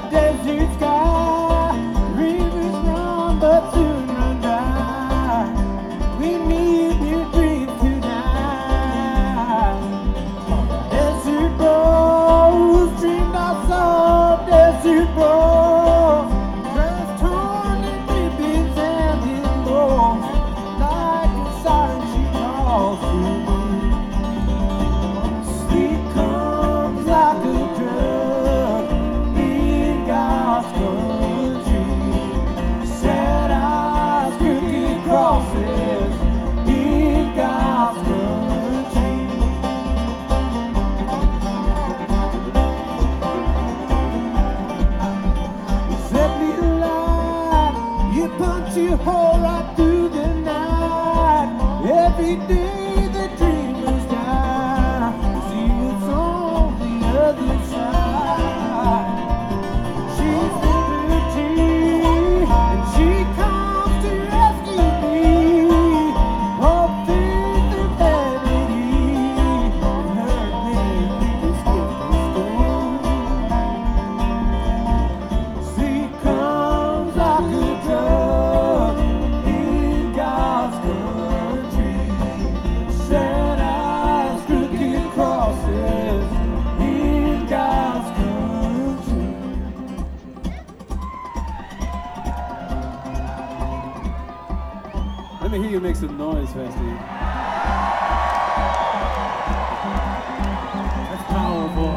desert sky. Rivers run but soon run dry. We need new dreams tonight. Desert rose, dreamed I saw desert rose. Dress torn and ribbons and in blows. Like a siren she calls to me. Sleep comes like a drug in God's country. Sad eyes, crooked crosses in God's country. You set me alight, you punch your hole right through the night. Every day the dreamers die. See what's on the other side. She's liberty, and she comes to rescue me. All faith and vanity, and her name is gift and stone. Sleep comes like a drug in God's country. Sad eyes, crooked crosses in God's country. Let me hear you make some noise, Festy. That's powerful.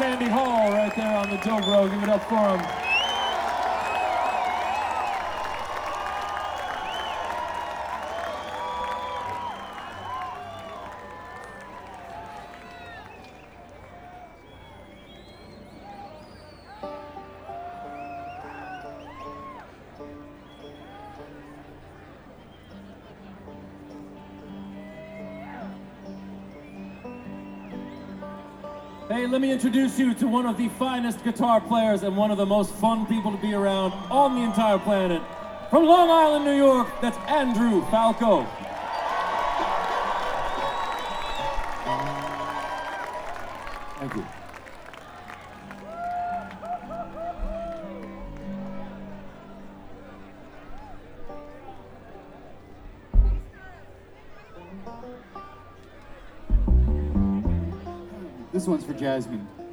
Sandy Hall right there on the Dobro. Give it up for him. Hey, let me introduce you to one of the finest guitar players and one of the most fun people to be around on the entire planet. From Long Island, New York, that's Andrew Falco. Thank you. This one's for Jasmine.